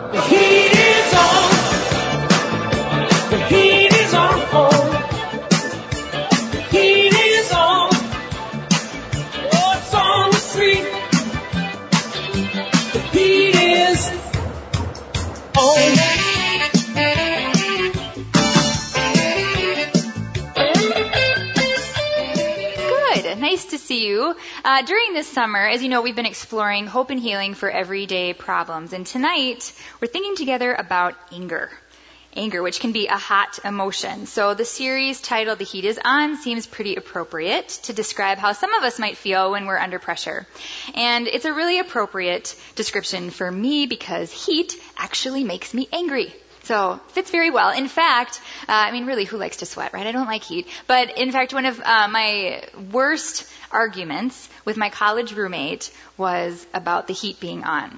The heat is on. The heat is on. The heat is on. Oh, it's on the street. The heat is on. Good. Nice to see you. During this summer, as you know, we've been exploring hope and healing for everyday problems. And tonight, we're thinking together about anger. Anger, which can be a hot emotion. So the series titled The Heat is On seems pretty appropriate to describe how some of us might feel when we're under pressure. And it's a really appropriate description for me because heat actually makes me angry. So fits very well. In fact, really, who likes to sweat, right? I don't like heat. But in fact, one of my worst arguments with my college roommate was about the heat being on.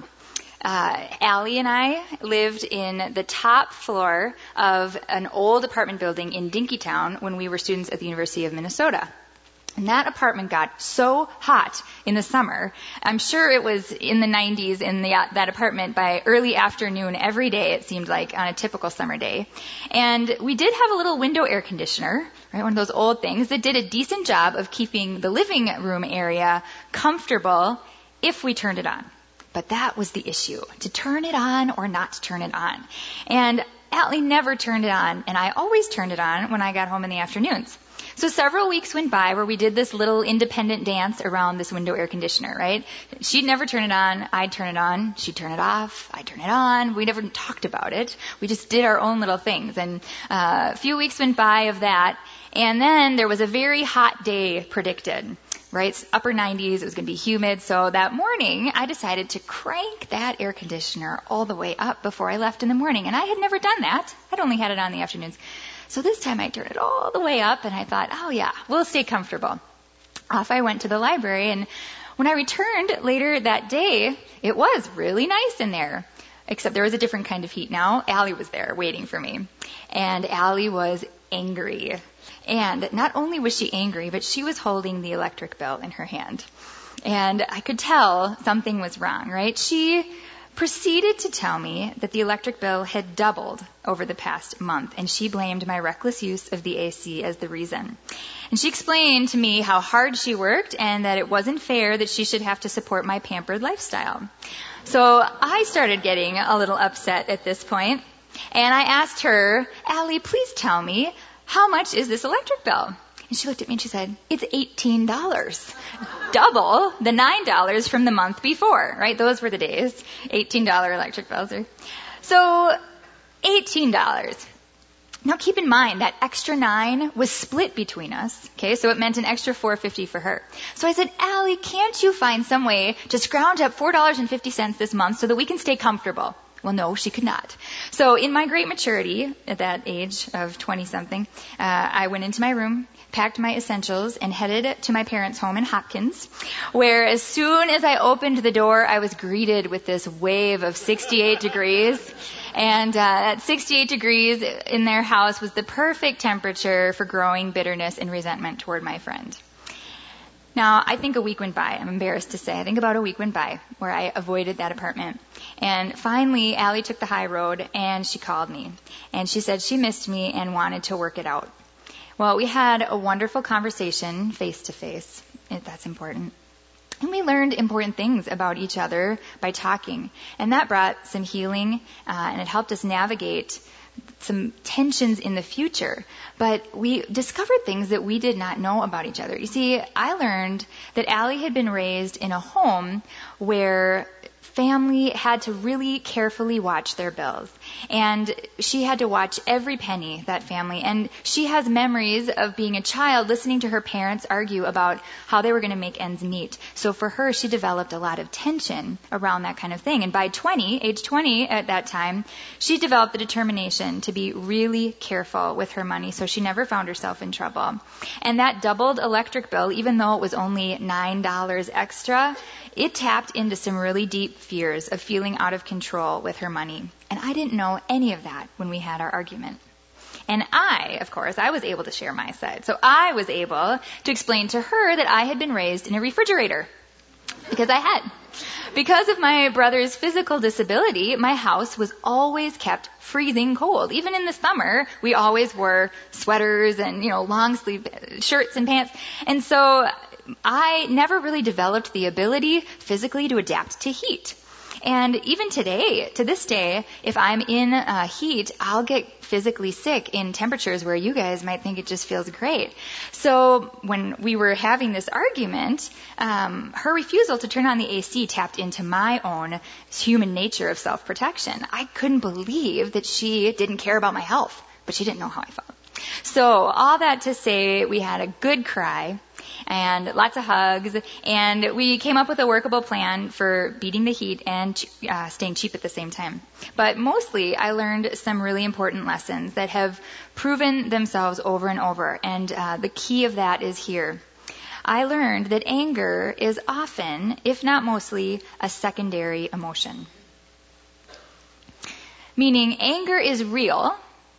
Allie and I lived in the top floor of an old apartment building in Dinkytown when we were students at the University of Minnesota. And that apartment got so hot in the summer. I'm sure it was in the 90s in that apartment by early afternoon every day, it seemed like, on a typical summer day. And we did have a little window air conditioner, right, one of those old things that did a decent job of keeping the living room area comfortable if we turned it on. But that was the issue, to turn it on or not to turn it on. And Allie never turned it on, and I always turned it on when I got home in the afternoons. So several weeks went by where we did this little independent dance around this window air conditioner, right? She'd never turn it on. I'd turn it on. She'd turn it off. I'd turn it on. We never talked about it. We just did our own little things. And a few weeks went by of that. And then there was a very hot day predicted, right? It's upper 90s. It was going to be humid. So that morning, I decided to crank that air conditioner all the way up before I left in the morning. And I had never done that. I'd only had it on in the afternoons. So this time I turned it all the way up, and I thought, oh yeah, we'll stay comfortable. Off I went to the library, and when I returned later that day, it was really nice in there. Except there was a different kind of heat now. Allie was there waiting for me. And Allie was angry. And not only was she angry, but she was holding the electric bill in her hand. And I could tell something was wrong, right? She proceeded to tell me that the electric bill had doubled over the past month, and she blamed my reckless use of the AC as the reason. And she explained to me how hard she worked and that it wasn't fair that she should have to support my pampered lifestyle. So I started getting a little upset at this point, and I asked her, Allie, please tell me, how much is this electric bill? And she looked at me and she said, it's $18. Double the $9 from the month before, right? Those were the days. $18 electric bills. So $18. Now keep in mind that extra $9 was split between us. Okay, so it meant an extra $4.50 for her. So I said, Allie, can't you find some way to scrounge up $4.50 this month so that we can stay comfortable? Well, no, she could not. So in my great maturity, at that age of 20-something, I went into my room, packed my essentials, and headed to my parents' home in Hopkins, where as soon as I opened the door, I was greeted with this wave of 68 degrees. And that 68 degrees in their house was the perfect temperature for growing bitterness and resentment toward my friend. Now, I think a week went by. I'm embarrassed to say. I think about a week went by where I avoided that apartment. And finally, Allie took the high road, and she called me. And she said she missed me and wanted to work it out. Well, we had a wonderful conversation face-to-face. That's important. And we learned important things about each other by talking. And that brought some healing, and it helped us navigate some tensions in the future. But we discovered things that we did not know about each other. You see, I learned that Allie had been raised in a home where family had to really carefully watch their bills. And she had to watch every penny, that family. And she has memories of being a child listening to her parents argue about how they were going to make ends meet. So for her, she developed a lot of tension around that kind of thing. And by age 20 at that time, she developed the determination to be really careful with her money so she never found herself in trouble. And that doubled electric bill, even though it was only $9 extra, it tapped into some really deep fears of feeling out of control with her money. And I didn't know any of that when we had our argument. And I was able to share my side. So I was able to explain to her that I had been raised in a refrigerator. Because I had. Because of my brother's physical disability, my house was always kept freezing cold. Even in the summer, we always wore sweaters and, long sleeve shirts and pants. And so I never really developed the ability physically to adapt to heat. And even today, to this day, if I'm in heat, I'll get physically sick in temperatures where you guys might think it just feels great. So when we were having this argument, her refusal to turn on the AC tapped into my own human nature of self-protection. I couldn't believe that she didn't care about my health, but she didn't know how I felt. So all that to say, we had a good cry and lots of hugs, and we came up with a workable plan for beating the heat and staying cheap at the same time. But mostly, I learned some really important lessons that have proven themselves over and over, and the key of that is here. I learned that anger is often, if not mostly, a secondary emotion. Meaning, anger is real,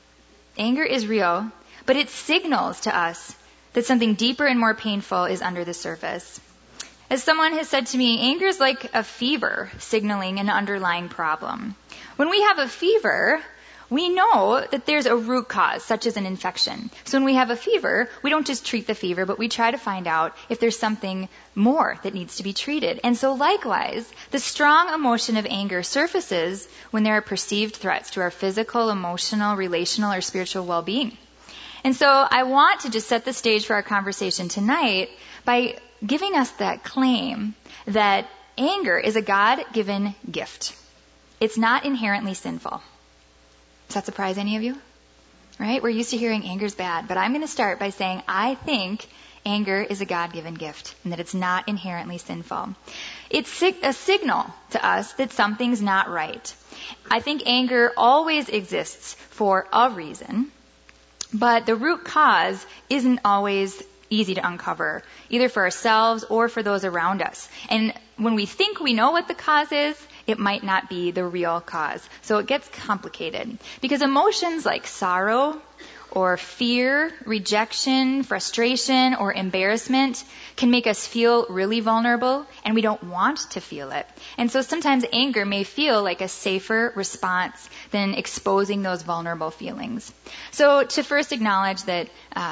but it signals to us that something deeper and more painful is under the surface. As someone has said to me, anger is like a fever signaling an underlying problem. When we have a fever, we know that there's a root cause, such as an infection. So when we have a fever, we don't just treat the fever, but we try to find out if there's something more that needs to be treated. And so likewise, the strong emotion of anger surfaces when there are perceived threats to our physical, emotional, relational, or spiritual well-being. And so I want to just set the stage for our conversation tonight by giving us that claim that anger is a God-given gift. It's not inherently sinful. Does that surprise any of you? Right? We're used to hearing anger's bad, but I'm going to start by saying I think anger is a God-given gift and that it's not inherently sinful. It's a signal to us that something's not right. I think anger always exists for a reason. But the root cause isn't always easy to uncover, either for ourselves or for those around us. And when we think we know what the cause is, it might not be the real cause. So it gets complicated. Because emotions like sorrow or fear, rejection, frustration, or embarrassment can make us feel really vulnerable, and we don't want to feel it. And so sometimes anger may feel like a safer response than exposing those vulnerable feelings. So to first acknowledge that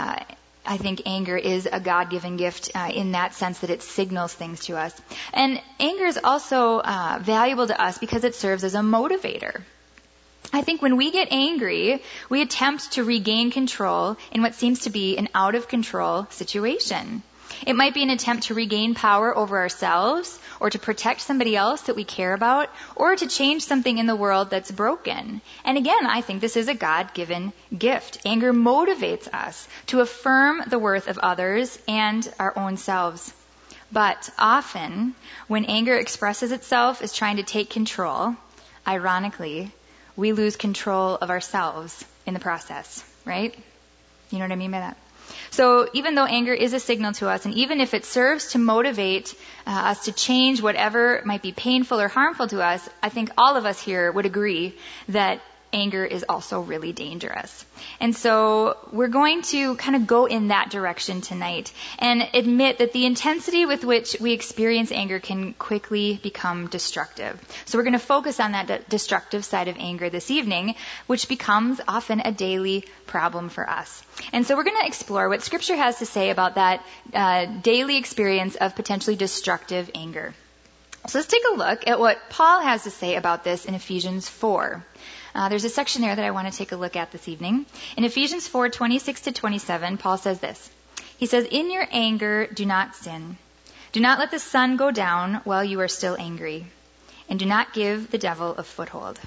I think anger is a God-given gift in that sense that it signals things to us. And anger is also valuable to us because it serves as a motivator. I think when we get angry, we attempt to regain control in what seems to be an out-of-control situation. It might be an attempt to regain power over ourselves, or to protect somebody else that we care about, or to change something in the world that's broken. And again, I think this is a God-given gift. Anger motivates us to affirm the worth of others and our own selves. But often, when anger expresses itself as trying to take control, ironically, we lose control of ourselves in the process, right? You know what I mean by that? So even though anger is a signal to us, and even if it serves to motivate us to change whatever might be painful or harmful to us, I think all of us here would agree that anger is also really dangerous. And so we're going to kind of go in that direction tonight and admit that the intensity with which we experience anger can quickly become destructive. So we're going to focus on that destructive side of anger this evening, which becomes often a daily problem for us. And so we're going to explore what Scripture has to say about that daily experience of potentially destructive anger. So let's take a look at what Paul has to say about this in Ephesians 4. There's a section there that I want to take a look at this evening. In Ephesians 4:26-27, Paul says this. He says, "In your anger, do not sin. Do not let the sun go down while you are still angry. And do not give the devil a foothold."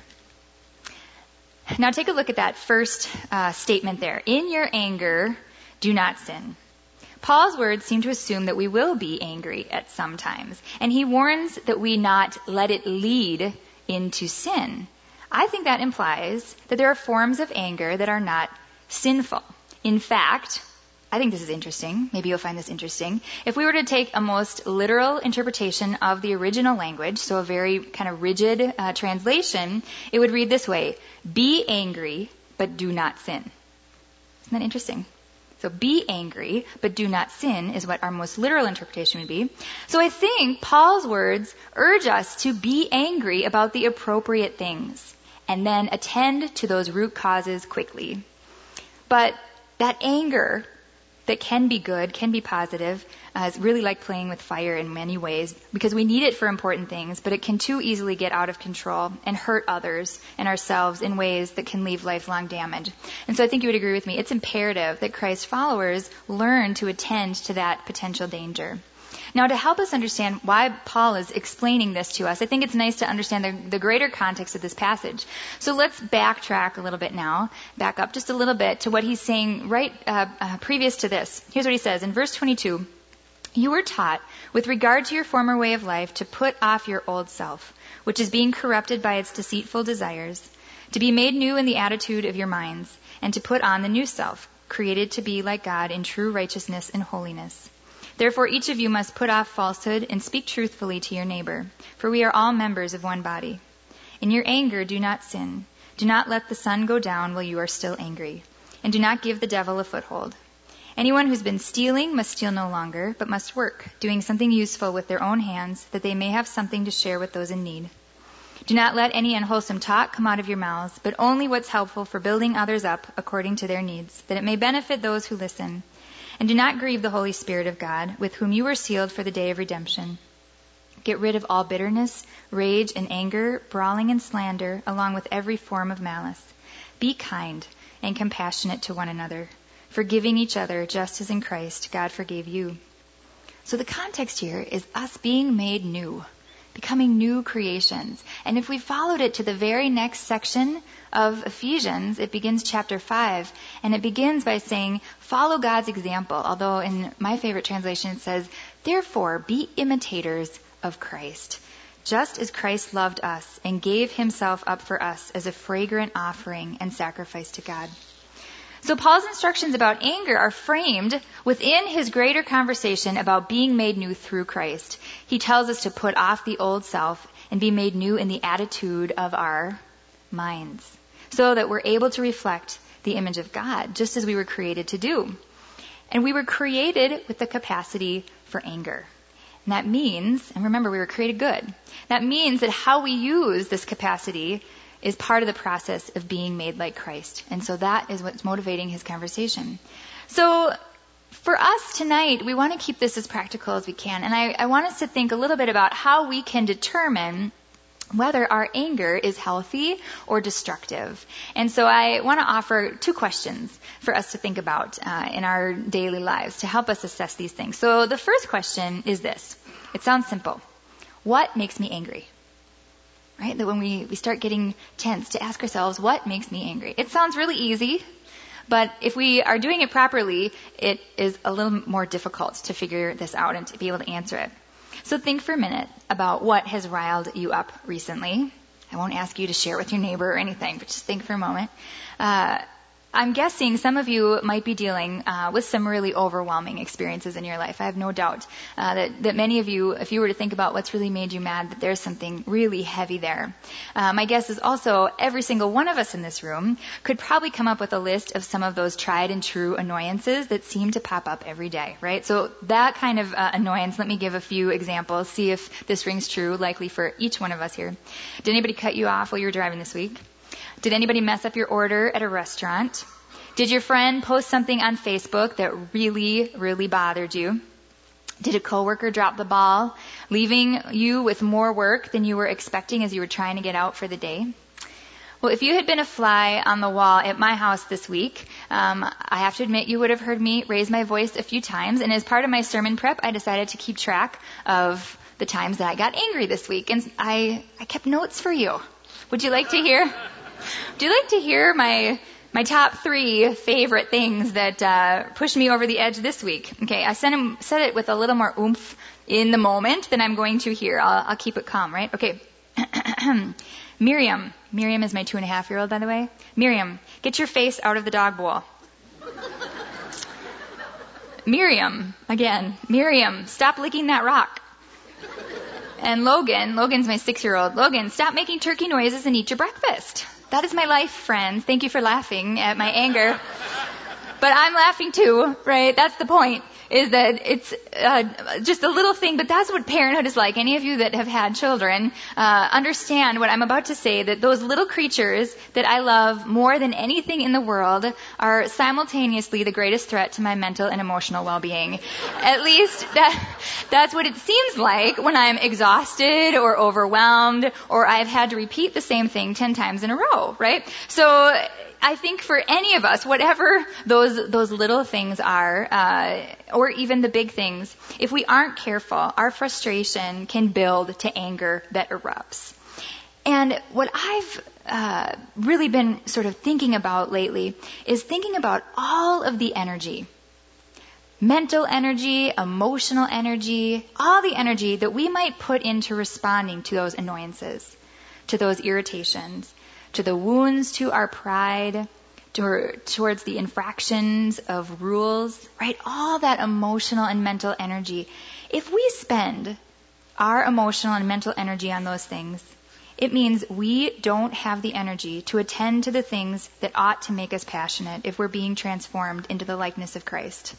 Now take a look at that first statement there. In your anger, do not sin. Paul's words seem to assume that we will be angry at some times. And he warns that we not let it lead into sin. I think that implies that there are forms of anger that are not sinful. In fact, I think this is interesting. Maybe you'll find this interesting. If we were to take a most literal interpretation of the original language, so a very kind of rigid translation, it would read this way: be angry, but do not sin. Isn't that interesting? So be angry, but do not sin is what our most literal interpretation would be. So I think Paul's words urge us to be angry about the appropriate things and then attend to those root causes quickly. But that anger that can be good, can be positive, is really like playing with fire in many ways because we need it for important things, but it can too easily get out of control and hurt others and ourselves in ways that can leave lifelong damage. And so I think you would agree with me. It's imperative that Christ followers learn to attend to that potential danger. Now, to help us understand why Paul is explaining this to us, I think it's nice to understand the greater context of this passage. So let's backtrack a little bit now, back up just a little bit to what he's saying right previous to this. Here's what he says in verse 22. You were taught, with regard to your former way of life, to put off your old self, which is being corrupted by its deceitful desires, to be made new in the attitude of your minds, and to put on the new self, created to be like God in true righteousness and holiness. Therefore, each of you must put off falsehood and speak truthfully to your neighbor, for we are all members of one body. In your anger, do not sin. Do not let the sun go down while you are still angry, and do not give the devil a foothold. Anyone who's been stealing must steal no longer, but must work, doing something useful with their own hands, that they may have something to share with those in need. Do not let any unwholesome talk come out of your mouths, but only what's helpful for building others up according to their needs, that it may benefit those who listen. And do not grieve the Holy Spirit of God, with whom you were sealed for the day of redemption. Get rid of all bitterness, rage, and anger, brawling and slander, along with every form of malice. Be kind and compassionate to one another, forgiving each other just as in Christ God forgave you. So the context here is us being made new, becoming new creations. And if we followed it to the very next section of Ephesians, it begins chapter 5, and it begins by saying, follow God's example, although in my favorite translation it says, therefore be imitators of Christ, just as Christ loved us and gave himself up for us as a fragrant offering and sacrifice to God. So Paul's instructions about anger are framed within his greater conversation about being made new through Christ. He tells us to put off the old self and be made new in the attitude of our minds, so that we're able to reflect the image of God, just as we were created to do. And we were created with the capacity for anger. And that means, and remember, we were created good. That means that how we use this capacity is part of the process of being made like Christ. And so that is what's motivating his conversation. So for us tonight, we want to keep this as practical as we can. And I want us to think a little bit about how we can determine whether our anger is healthy or destructive. And so I want to offer 2 questions for us to think about in our daily lives to help us assess these things. So the first question is this. It sounds simple. What makes me angry? Right? That when we start getting tense, to ask ourselves, what makes me angry? It sounds really easy, but if we are doing it properly, it is a little more difficult to figure this out and to be able to answer it. So think for a minute about what has riled you up recently. I won't ask you to share with your neighbor or anything, but just think for a moment. I'm guessing some of you might be dealing with some really overwhelming experiences in your life. I have no doubt that many of you, if you were to think about what's really made you mad, that there's something really heavy there. My guess is also every single one of us in this room could probably come up with a list of some of those tried and true annoyances that seem to pop up every day, right? So that kind of annoyance, let me give a few examples, see if this rings true, likely for each one of us here. Did anybody cut you off while you were driving this week? Did anybody mess up your order at a restaurant? Did your friend post something on Facebook that really, really bothered you? Did a coworker drop the ball, leaving you with more work than you were expecting as you were trying to get out for the day? Well, if you had been a fly on the wall at my house this week, I have to admit you would have heard me raise my voice a few times. And as part of my sermon prep, I decided to keep track of the times that I got angry this week. And I kept notes for you. Would you like to hear? Do you like to hear my top 3 favorite things that pushed me over the edge this week? Okay, I said it with a little more oomph in the moment than I'm going to here. I'll keep it calm, right? Okay. Miriam is my 2.5-year-old, by the way. Miriam, get your face out of the dog bowl. Miriam, stop licking that rock. And Logan's my 6-year-old. Logan, stop making turkey noises and eat your breakfast. That is my life, friends. Thank you for laughing at my anger. But I'm laughing too, right? That's the point, is that it's just a little thing, but that's what parenthood is like. Any of you that have had children understand what I'm about to say, that those little creatures that I love more than anything in the world are simultaneously the greatest threat to my mental and emotional well-being. At least that's what it seems like when I'm exhausted or overwhelmed, or I've had to repeat the same thing 10 times in a row, right? So I think for any of us, whatever those little things are, or even the big things, if we aren't careful, our frustration can build to anger that erupts. And what I've really been sort of thinking about lately is thinking about all of the energy, mental energy, emotional energy, all the energy that we might put into responding to those annoyances, to those irritations, to the wounds to our pride, towards the infractions of rules, right? All that emotional and mental energy. If we spend our emotional and mental energy on those things, it means we don't have the energy to attend to the things that ought to make us passionate if we're being transformed into the likeness of Christ.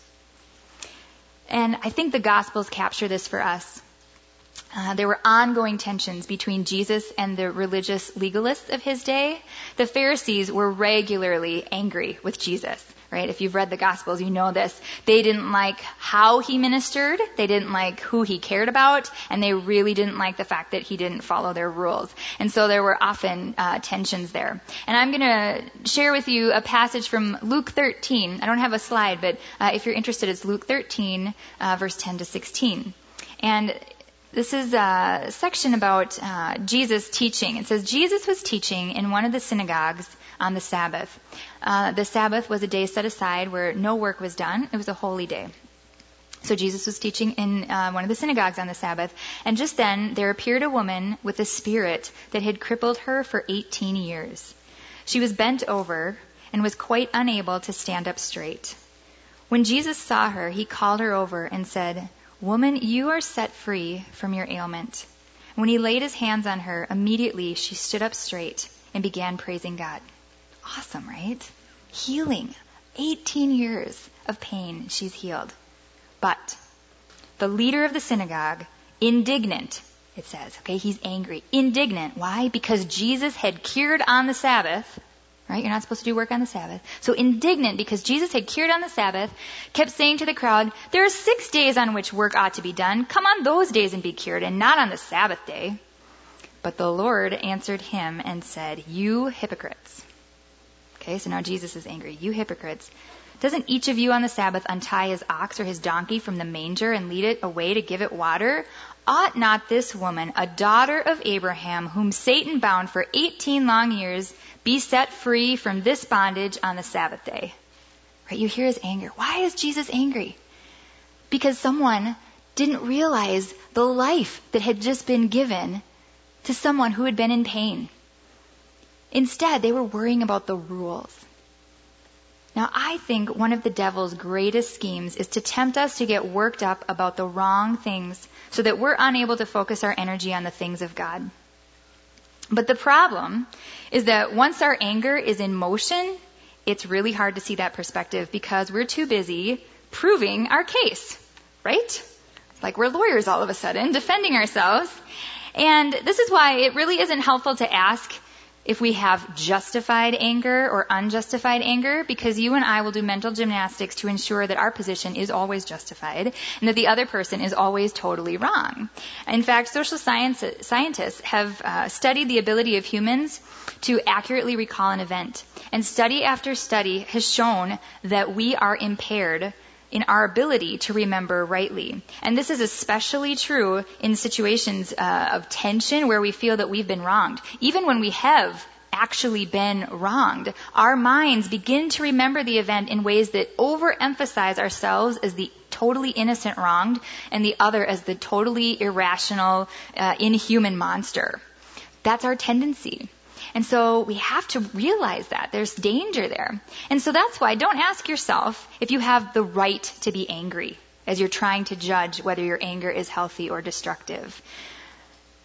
And I think the Gospels capture this for us. There were ongoing tensions between Jesus and the religious legalists of his day. The Pharisees were regularly angry with Jesus, right? If you've read the Gospels, you know this. They didn't like how he ministered. They didn't like who he cared about. And they really didn't like the fact that he didn't follow their rules. And so there were often tensions there. And I'm going to share with you a passage from Luke 13. I don't have a slide, but if you're interested, it's Luke 13, verse 10 to 16. And this is a section about Jesus teaching. It says, Jesus was teaching in one of the synagogues on the Sabbath. The Sabbath was a day set aside where no work was done. It was a holy day. So Jesus was teaching in one of the synagogues on the Sabbath. And just then there appeared a woman with a spirit that had crippled her for 18 years. She was bent over and was quite unable to stand up straight. When Jesus saw her, he called her over and said, "Woman, you are set free from your ailment." When he laid his hands on her, immediately she stood up straight and began praising God. Awesome, right? Healing. 18 years of pain, she's healed. But the leader of the synagogue, indignant, it says, okay, he's angry. Indignant. Why? Because Jesus had cured on the Sabbath. Right? You're not supposed to do work on the Sabbath. So indignant because Jesus had cured on the Sabbath, kept saying to the crowd, there are 6 days on which work ought to be done. Come on those days and be cured, and not on the Sabbath day. But the Lord answered him and said, you hypocrites. Okay, so now Jesus is angry. You hypocrites. Doesn't each of you on the Sabbath untie his ox or his donkey from the manger and lead it away to give it water? Ought not this woman, a daughter of Abraham, whom Satan bound for 18 long years, be set free from this bondage on the Sabbath day? Right? You hear his anger. Why is Jesus angry? Because someone didn't realize the life that had just been given to someone who had been in pain. Instead, they were worrying about the rules. Now, I think one of the devil's greatest schemes is to tempt us to get worked up about the wrong things so that we're unable to focus our energy on the things of God. But the problem is that once our anger is in motion, it's really hard to see that perspective because we're too busy proving our case, right? Like we're lawyers all of a sudden, defending ourselves. And this is why it really isn't helpful to ask if we have justified anger or unjustified anger, because you and I will do mental gymnastics to ensure that our position is always justified and that the other person is always totally wrong. In fact, social scientists have studied the ability of humans to accurately recall an event. And study after study has shown that we are impaired in our ability to remember rightly. And this is especially true in situations of tension where we feel that we've been wronged. Even when we have actually been wronged, our minds begin to remember the event in ways that overemphasize ourselves as the totally innocent wronged and the other as the totally irrational, inhuman monster. That's our tendency. And so we have to realize that there's danger there. And so that's why don't ask yourself if you have the right to be angry as you're trying to judge whether your anger is healthy or destructive.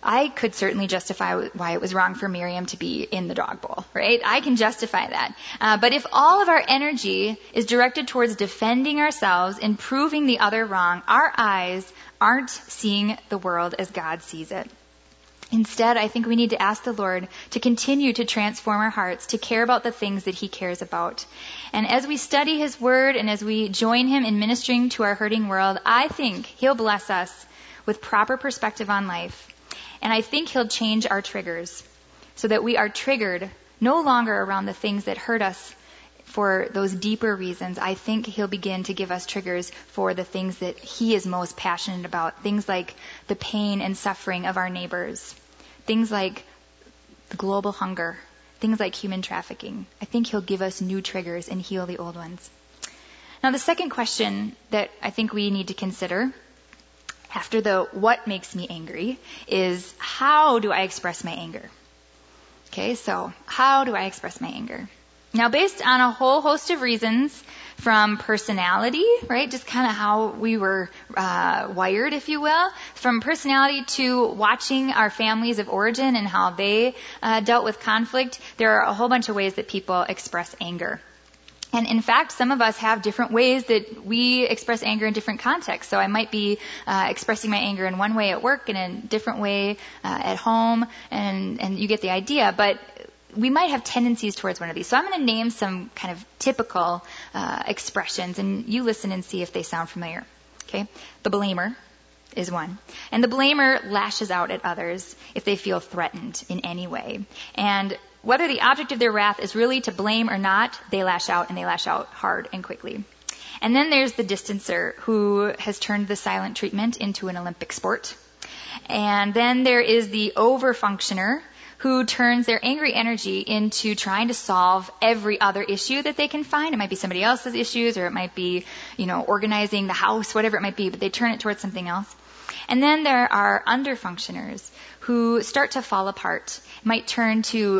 I could certainly justify why it was wrong for Miriam to be in the dog bowl, right? I can justify that. But if all of our energy is directed towards defending ourselves and proving the other wrong, our eyes aren't seeing the world as God sees it. Instead, I think we need to ask the Lord to continue to transform our hearts, to care about the things that He cares about. And as we study His Word and as we join Him in ministering to our hurting world, I think He'll bless us with proper perspective on life. And I think He'll change our triggers so that we are triggered no longer around the things that hurt us for those deeper reasons. I think He'll begin to give us triggers for the things that He is most passionate about. Things like the pain and suffering of our neighbors. Things like the global hunger. Things like human trafficking. I think He'll give us new triggers and heal the old ones. Now, the second question that I think we need to consider after the what makes me angry is how do I express my anger? Okay, so how do I express my anger? Now, based on a whole host of reasons, from personality, right, just kind of how we were wired, if you will, from personality to watching our families of origin and how they dealt with conflict, there are a whole bunch of ways that people express anger. And in fact, some of us have different ways that we express anger in different contexts. So I might be expressing my anger in one way at work and in a different way at home, and you get the idea. But we might have tendencies towards one of these. So I'm going to name some kind of typical expressions, and you listen and see if they sound familiar. Okay? The blamer is one. And the blamer lashes out at others if they feel threatened in any way. And whether the object of their wrath is really to blame or not, they lash out, and they lash out hard and quickly. And then there's the distancer, who has turned the silent treatment into an Olympic sport. And then there is the overfunctioner, who turns their angry energy into trying to solve every other issue that they can find. It might be somebody else's issues, or it might be, organizing the house, whatever it might be, but they turn it towards something else. And then there are underfunctioners who start to fall apart, might turn to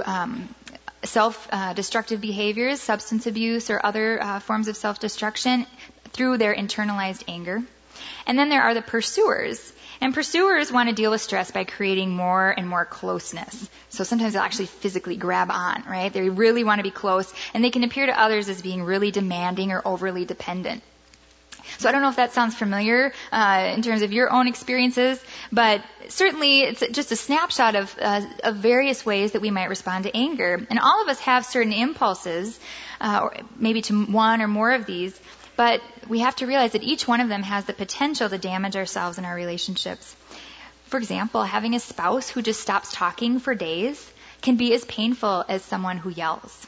self-destructive behaviors, substance abuse, or other forms of self-destruction through their internalized anger. And then there are the pursuers. And pursuers want to deal with stress by creating more and more closeness. So sometimes they'll actually physically grab on, right? They really want to be close, and they can appear to others as being really demanding or overly dependent. So I don't know if that sounds familiar in terms of your own experiences, but certainly it's just a snapshot of various ways that we might respond to anger. And all of us have certain impulses, or maybe to one or more of these, but we have to realize that each one of them has the potential to damage ourselves and our relationships. For example, having a spouse who just stops talking for days can be as painful as someone who yells.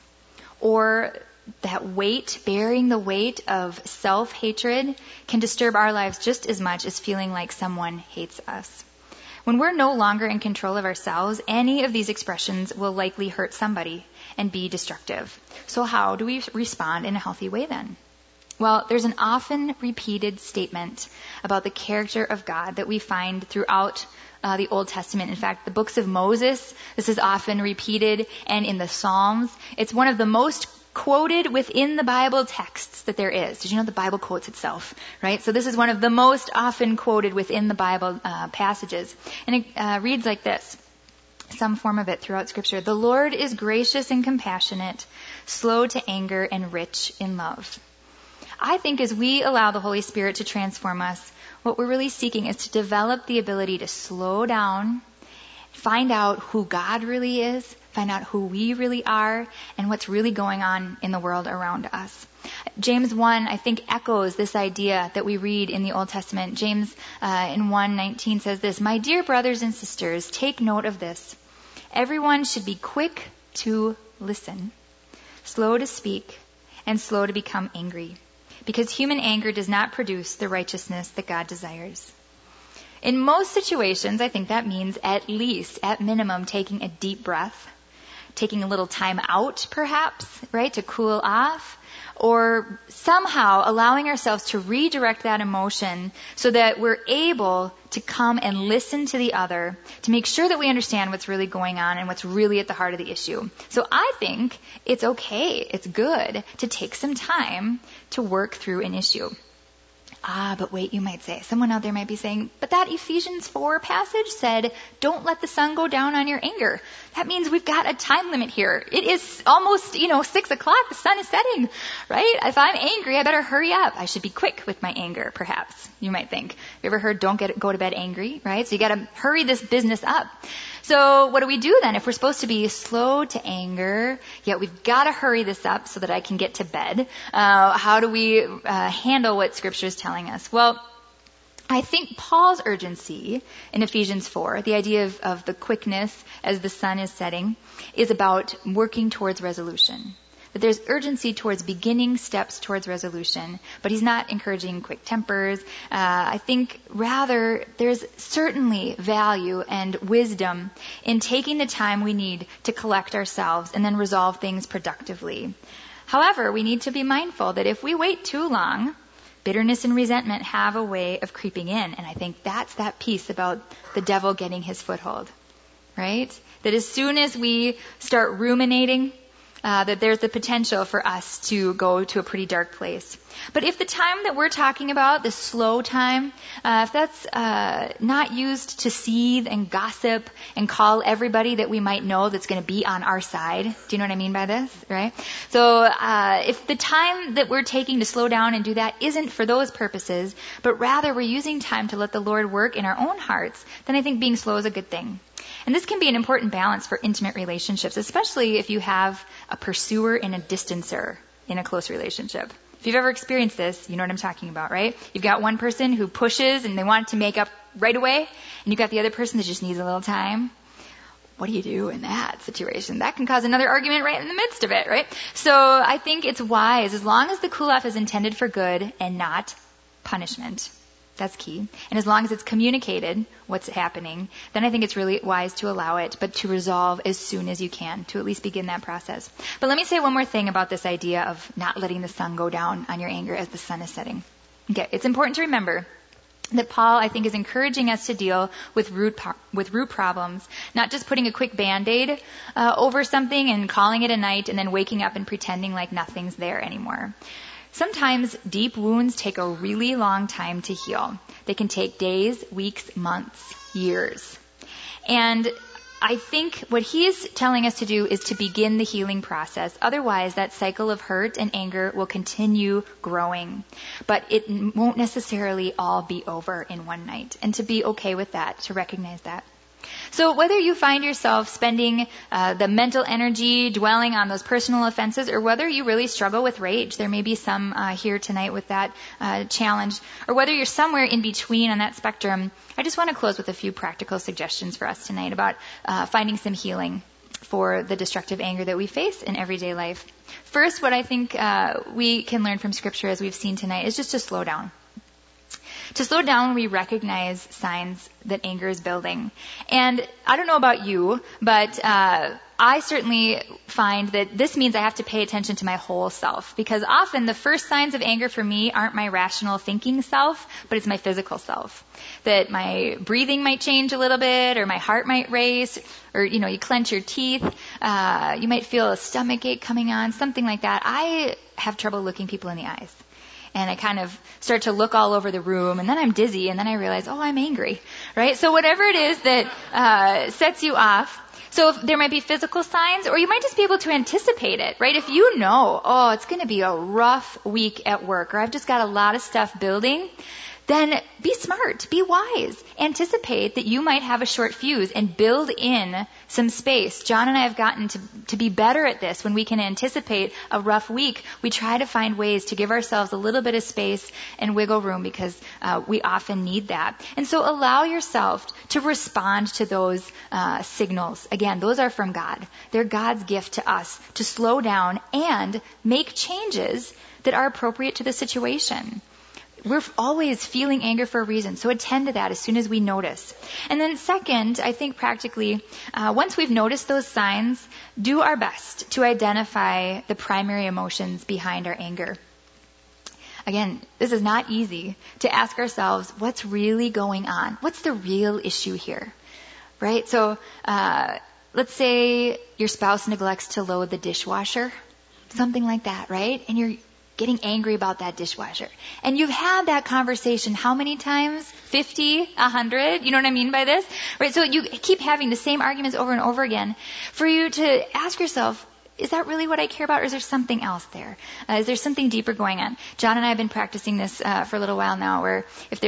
Or that weight, bearing the weight of self-hatred, can disturb our lives just as much as feeling like someone hates us. When we're no longer in control of ourselves, any of these expressions will likely hurt somebody and be destructive. So how do we respond in a healthy way then? Well, there's an often repeated statement about the character of God that we find throughout the Old Testament. In fact, the books of Moses, this is often repeated, and in the Psalms. It's one of the most quoted within the Bible texts that there is. Did you know the Bible quotes itself, right? So this is one of the most often quoted within the Bible passages. And it reads like this, some form of it throughout Scripture. The Lord is gracious and compassionate, slow to anger, and rich in love. I think as we allow the Holy Spirit to transform us, what we're really seeking is to develop the ability to slow down, find out who God really is, find out who we really are, and what's really going on in the world around us. James 1, I think, echoes this idea that we read in the Old Testament. James in 1:19 says this, "My dear brothers and sisters, take note of this. Everyone should be quick to listen, slow to speak, and slow to become angry, because human anger does not produce the righteousness that God desires." In most situations, I think that means at least, at minimum, taking a deep breath, taking a little time out, perhaps, right, to cool off, or somehow allowing ourselves to redirect that emotion so that we're able to come and listen to the other, to make sure that we understand what's really going on and what's really at the heart of the issue. So I think it's okay, it's good to take some time to work through an issue. But wait, you might say, someone out there might be saying, but that Ephesians 4 passage said, don't let the sun go down on your anger. That means we've got a time limit here. It is almost, 6 o'clock. The sun is setting, right? If I'm angry, I better hurry up. I should be quick with my anger, perhaps, you might think. You ever heard don't go to bed angry, right? So you got to hurry this business up. So what do we do then? If we're supposed to be slow to anger, yet we've got to hurry this up so that I can get to bed, how do we handle what Scripture is telling us? Well, I think Paul's urgency in Ephesians 4, the idea of the quickness as the sun is setting, is about working towards resolution. That there's urgency towards beginning steps towards resolution, but he's not encouraging quick tempers. I think rather there's certainly value and wisdom in taking the time we need to collect ourselves and then resolve things productively. However, we need to be mindful that if we wait too long, bitterness and resentment have a way of creeping in. And I think that's that piece about the devil getting his foothold, right? That as soon as we start ruminating, that there's the potential for us to go to a pretty dark place. But if the time that we're talking about, the slow time, if that's not used to seethe and gossip and call everybody that we might know that's going to be on our side, do you know what I mean by this, right? So if the time that we're taking to slow down and do that isn't for those purposes, but rather we're using time to let the Lord work in our own hearts, then I think being slow is a good thing. And this can be an important balance for intimate relationships, especially if you have a pursuer and a distancer in a close relationship. If you've ever experienced this, you know what I'm talking about, right? You've got one person who pushes and they want to make up right away, and you've got the other person that just needs a little time. What do you do in that situation? That can cause another argument right in the midst of it, right? So I think it's wise, as long as the cool-off is intended for good and not punishment. That's key. And as long as it's communicated what's happening, then I think it's really wise to allow it, but to resolve as soon as you can, to at least begin that process. But let me say one more thing about this idea of not letting the sun go down on your anger as the sun is setting. Okay, it's important to remember that Paul, I think, is encouraging us to deal with root problems, not just putting a quick Band-Aid over something and calling it a night and then waking up and pretending like nothing's there anymore. Sometimes deep wounds take a really long time to heal. They can take days, weeks, months, years. And I think what he's telling us to do is to begin the healing process. Otherwise, that cycle of hurt and anger will continue growing. But it won't necessarily all be over in one night. And to be okay with that, to recognize that. So whether you find yourself spending the mental energy dwelling on those personal offenses, or whether you really struggle with rage, there may be some here tonight with that challenge, or whether you're somewhere in between on that spectrum, I just want to close with a few practical suggestions for us tonight about finding some healing for the destructive anger that we face in everyday life. First, what I think we can learn from Scripture, as we've seen tonight, is just to slow down. To slow down, we recognize signs that anger is building. And I don't know about you, but I certainly find that this means I have to pay attention to my whole self. Because often the first signs of anger for me aren't my rational thinking self, but it's my physical self. That my breathing might change a little bit, or my heart might race, or, you clench your teeth. You might feel a stomach ache coming on, something like that. I have trouble looking people in the eyes. And I kind of start to look all over the room, and then I'm dizzy, and then I realize, I'm angry, right? So whatever it is that sets you off, so if there might be physical signs, or you might just be able to anticipate it, right? If you know, it's going to be a rough week at work, or I've just got a lot of stuff building, then be smart, be wise. Anticipate that you might have a short fuse and build in some space. John and I have gotten to be better at this. When we can anticipate a rough week, we try to find ways to give ourselves a little bit of space and wiggle room, because we often need that. And so allow yourself to respond to those signals. Again, those are from God. They're God's gift to us to slow down and make changes that are appropriate to the situation. We're always feeling anger for a reason, so attend to that as soon as we notice. And then second, I think practically, once we've noticed those signs, do our best to identify the primary emotions behind our anger. Again, this is not easy to ask ourselves, what's really going on? What's the real issue here? Right? So let's say your spouse neglects to load the dishwasher, something like that, right? And getting angry about that dishwasher. And you've had that conversation how many times? 50, 100? You know what I mean by this? Right? So you keep having the same arguments over and over again. For you to ask yourself, is that really what I care about, or is there something else there? Is there something deeper going on? John and I have been practicing this for a little while now, where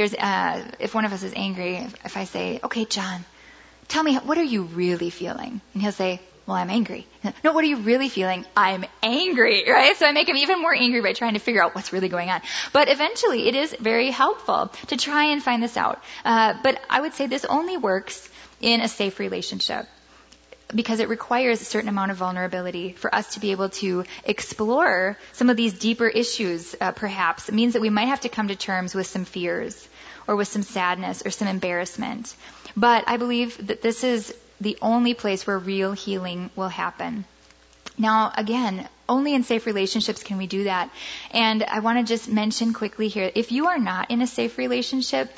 if one of us is angry, if I say, okay, John, tell me, what are you really feeling? And he'll say, well, I'm angry. No, what are you really feeling? I'm angry, right? So I make him even more angry by trying to figure out what's really going on. But eventually it is very helpful to try and find this out. But I would say this only works in a safe relationship, because it requires a certain amount of vulnerability for us to be able to explore some of these deeper issues, perhaps. It means that we might have to come to terms with some fears or with some sadness or some embarrassment. But I believe that this is the only place where real healing will happen. Now, again, only in safe relationships can we do that. And I want to just mention quickly here, if you are not in a safe relationship,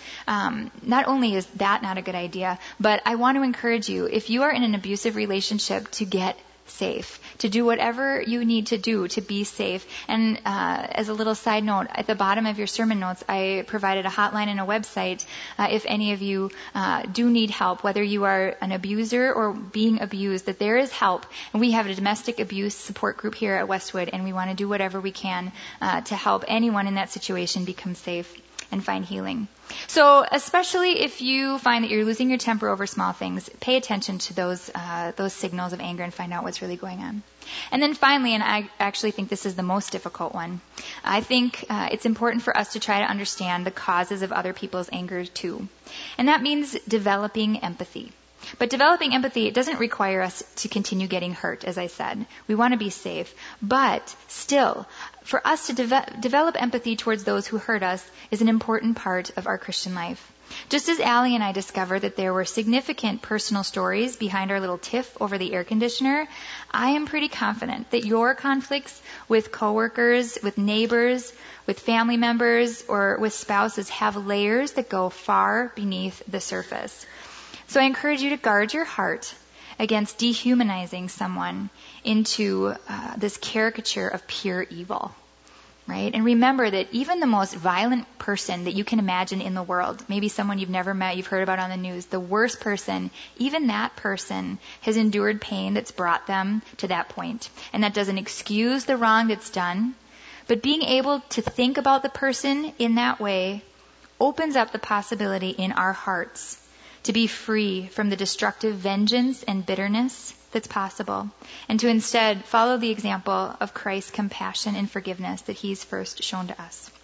not only is that not a good idea, but I want to encourage you, if you are in an abusive relationship, to get safe, to do whatever you need to do to be safe. And as a little side note, at the bottom of your sermon notes, I provided a hotline and a website if any of you do need help, whether you are an abuser or being abused, that there is help. And we have a domestic abuse support group here at Westwood, and we want to do whatever we can to help anyone in that situation become safe and find healing. So especially if you find that you're losing your temper over small things, pay attention to those signals of anger and find out what's really going on. And then finally, and I actually think this is the most difficult one, I think it's important for us to try to understand the causes of other people's anger too. And that means developing empathy. But developing empathy, it doesn't require us to continue getting hurt, as I said. We want to be safe. But still, for us to develop empathy towards those who hurt us is an important part of our Christian life. Just as Allie and I discovered that there were significant personal stories behind our little tiff over the air conditioner, I am pretty confident that your conflicts with coworkers, with neighbors, with family members, or with spouses have layers that go far beneath the surface. So I encourage you to guard your heart against dehumanizing someone into this caricature of pure evil, right? And remember that even the most violent person that you can imagine in the world, maybe someone you've never met, you've heard about on the news, the worst person, even that person has endured pain that's brought them to that point. And that doesn't excuse the wrong that's done, but being able to think about the person in that way opens up the possibility in our hearts to be free from the destructive vengeance and bitterness that's possible, and to instead follow the example of Christ's compassion and forgiveness that He's first shown to us.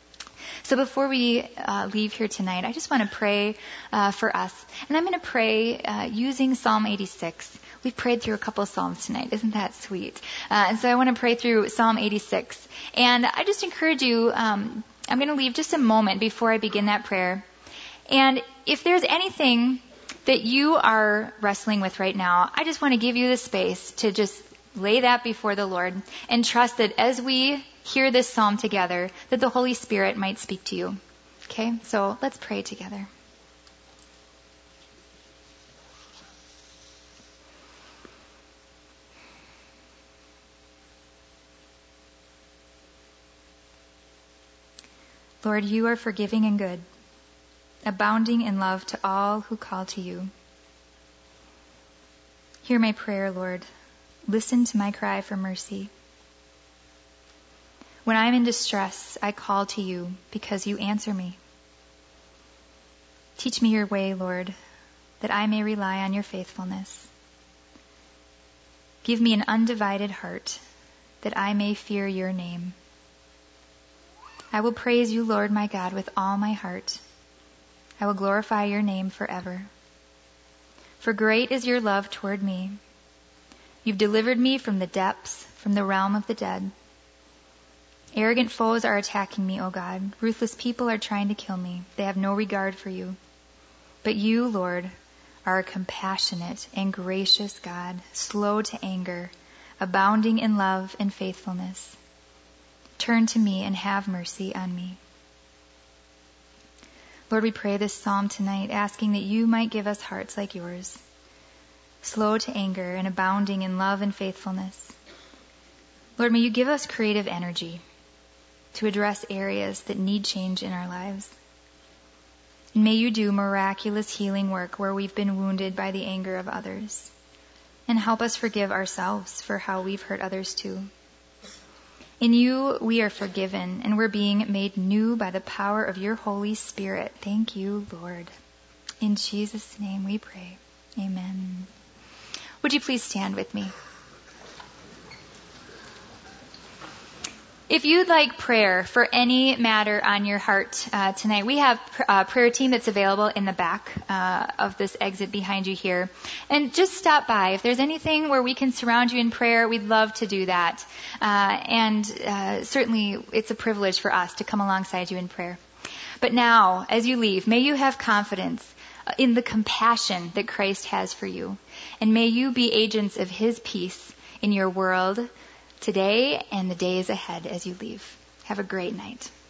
So before we leave here tonight, I just want to pray for us. And I'm going to pray using Psalm 86. We've prayed through a couple of Psalms tonight. Isn't that sweet? And so I want to pray through Psalm 86. And I just encourage you, I'm going to leave just a moment before I begin that prayer. And if there's anything that you are wrestling with right now, I just want to give you the space to just lay that before the Lord and trust that as we hear this psalm together, that the Holy Spirit might speak to you. Okay? So let's pray together. Lord, you are forgiving and good, abounding in love to all who call to you. Hear my prayer, Lord. Listen to my cry for mercy. When I am in distress, I call to you because you answer me. Teach me your way, Lord, that I may rely on your faithfulness. Give me an undivided heart, that I may fear your name. I will praise you, Lord my God, with all my heart. I will glorify your name forever. For great is your love toward me. You've delivered me from the depths, from the realm of the dead. Arrogant foes are attacking me, O God. Ruthless people are trying to kill me. They have no regard for you. But you, Lord, are a compassionate and gracious God, slow to anger, abounding in love and faithfulness. Turn to me and have mercy on me. Lord, we pray this psalm tonight, asking that you might give us hearts like yours, slow to anger and abounding in love and faithfulness. Lord, may you give us creative energy. to address areas that need change in our lives. And may you do miraculous healing work where we've been wounded by the anger of others. And help us forgive ourselves for how we've hurt others too. In you, we are forgiven, and we're being made new by the power of your Holy Spirit. Thank you, Lord. In Jesus' name we pray. Amen. Would you please stand with me? If you'd like prayer for any matter on your heart tonight, we have a prayer team that's available in the back of this exit behind you here. And just stop by. If there's anything where we can surround you in prayer, we'd love to do that. And certainly it's a privilege for us to come alongside you in prayer. But now, as you leave, may you have confidence in the compassion that Christ has for you. And may you be agents of his peace in your world today and the days ahead as you leave. Have a great night.